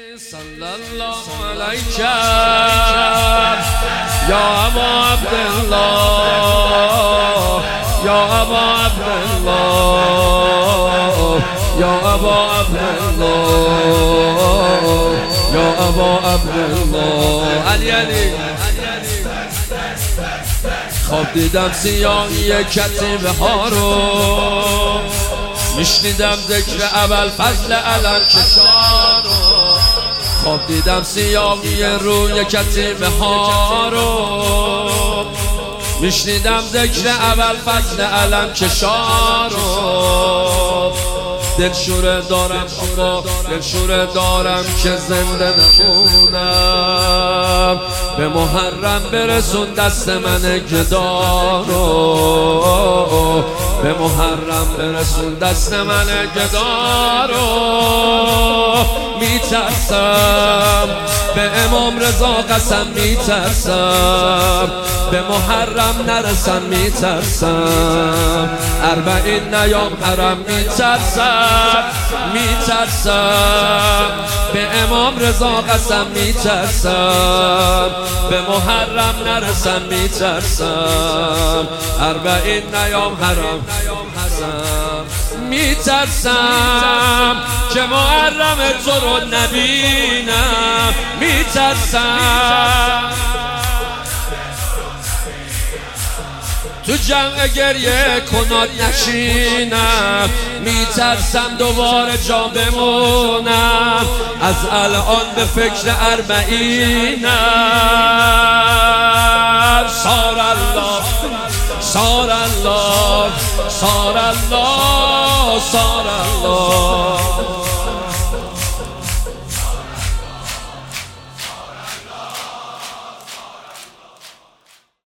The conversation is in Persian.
صلی الله علیک یا ابا عبدالله یا ابا عبدالله یا ابا عبدالله یا ابا عبدالله علی خواب دیدم سیاهی کتیبه ها رو میشنیدم ذکر ابوالفضل علم کشا رو خواب دیدم سیاهی روی کتیبه ها رو میشنیدم ذکر ابوالفضل علم کشا رو دلشوره دارم آقا دلشوره دارم که زنده نمونم به محرم برسون دست من گدا رو به محرم برسون دست من گدا رو میترسم به امام رضا قسم میترسم به محرم نرسم میترسم اربعین نیام حرم میترسم به امام رضا قسم میترسم به محرم نرسم میترسم اربعین نیام حرم میترسم که محرم تو رو نبینم میترسم تو جمع گریه کنات نشینم میترسم دوباره جا بمونم از الان به فکر اربعینم سار الله سار الله سار الله سار الله